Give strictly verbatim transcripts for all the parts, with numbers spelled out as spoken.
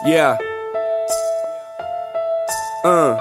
Yeah. Uh.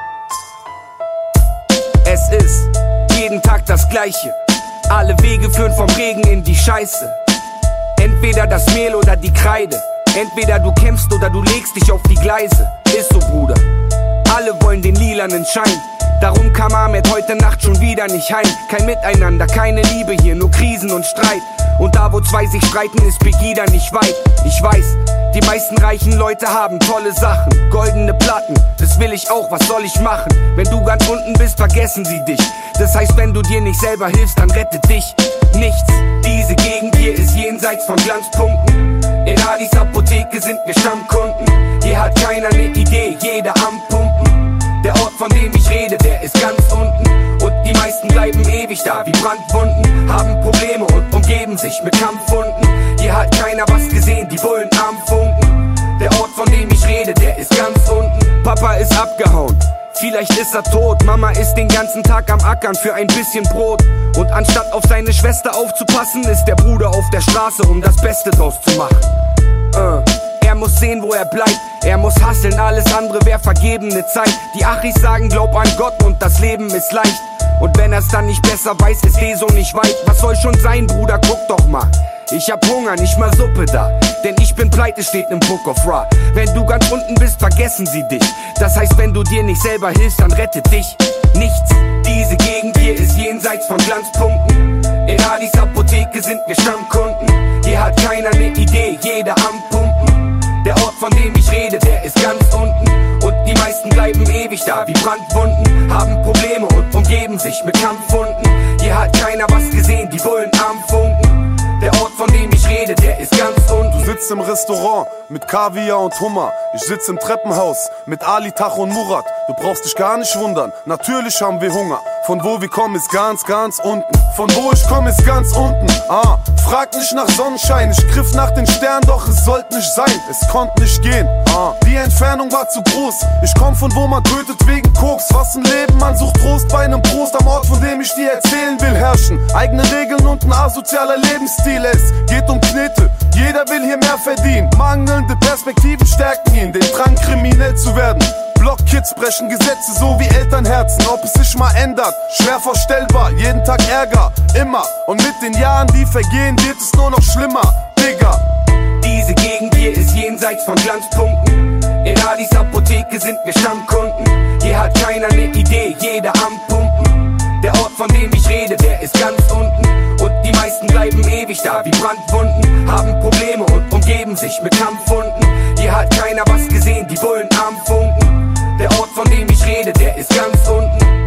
Es ist jeden Tag das Gleiche. Alle Wege führen vom Regen in die Scheiße. Entweder das Mehl oder die Kreide. Entweder du kämpfst oder du legst dich auf die Gleise. Ist so, Bruder. Alle wollen den lilanen Schein. Darum kam Ahmed heute Nacht schon wieder nicht heim. Kein Miteinander, keine Liebe hier, nur Krisen und Streit. Und da wo zwei sich streiten, ist Pegida nicht weit. Ich weiß, die meisten reichen Leute haben tolle Sachen, goldene Platten, das will ich auch, was soll ich machen? Wenn du ganz unten bist, vergessen sie dich. Das heißt, wenn du dir nicht selber hilfst, dann rettet dich nichts. Diese Gegend hier ist jenseits von Glanzpunkten. In Adis Apotheke sind wir Stammkunden. Hier hat keiner ne Idee, jeder am Pumpen. Der Ort, von dem ich rede, der ist ganz unten. Und die meisten bleiben ewig da wie Brandwunden. Haben Probleme und umgeben sich mit Kampfhunden. Hier hat keiner was gesehen, die Bullen am Funken. Der Ort, von dem ich rede, der ist ganz unten. Papa ist abgehauen, vielleicht ist er tot. Mama ist den ganzen Tag am Ackern für ein bisschen Brot. Und anstatt auf seine Schwester aufzupassen, ist der Bruder auf der Straße, um das Beste draus zu machen. uh. Er muss sehen, wo er bleibt. Er muss hustlen, alles andere wär vergebene Zeit. Die Achis sagen, glaub an Gott und das Leben ist leicht. Und wenn er's dann nicht besser weiß, ist eh so nicht weit. Was soll schon sein, Bruder, guck doch mal. Ich hab Hunger, nicht mal Suppe da. Denn ich bin pleite, steht im Book of Ra. Wenn du ganz unten bist, vergessen sie dich. Das heißt, wenn du dir nicht selber hilfst, dann rettet dich nichts. Diese Gegend hier ist jenseits von Glanzpunkten. In Adis Apotheke sind wir Stammkunden. Hier hat keiner ne Idee, jeder am Pumpen. Der Ort, von dem ich rede, der ist ganz unten. Und die meisten bleiben ewig da wie Brandwunden. Haben Probleme und umgeben sich mit Kampfhunden. Hier hat keiner was gesehen, die Bullen am Funken. Der Ort, von dem ich rede, der ist ganz unten. Du sitzt im Restaurant mit Kaviar und Hummer. Ich sitz im Treppenhaus mit Ali, Tach und Murat. Du brauchst dich gar nicht wundern, natürlich haben wir Hunger. Von wo wir kommen ist ganz, ganz unten. Von wo ich komme ist ganz unten. Ah, frag nicht nach Sonnenschein. Ich griff nach den Sternen, doch es sollte nicht sein. Es konnte nicht gehen. Ah, die Entfernung war zu groß. Ich komm von wo man tötet wegen Koks. Was ein Leben, man sucht Trost bei einem Prost. Am Ort, von dem ich dir erzählen will, herrschen eigene Regeln und ein asozialer Lebensstil. Es geht um Knete, jeder will hier mehr verdienen. Mangelnde Perspektiven stärken ihn, den Drang kriminell zu werden. Blockkids brechen Gesetze so wie Elternherzen. Ob es sich mal ändert, schwer vorstellbar. Jeden Tag Ärger, immer. Und mit den Jahren, die vergehen, wird es nur noch schlimmer, Digga. Diese Gegend hier ist jenseits von Glanzpunkten. In Adis Apotheke sind wir Stammkunden. Hier hat keiner ne Idee, jeder am Pumpen. Der Ort, von dem ich rede, der ist ganz unten. Und die meisten bleiben ewig da wie Brandwunden. Haben Probleme und umgeben sich mit Kampfhunden. Hier hat keiner was gesehen, die Bullen am Funken. Der Ort, von dem ich rede, der ist ganz unten.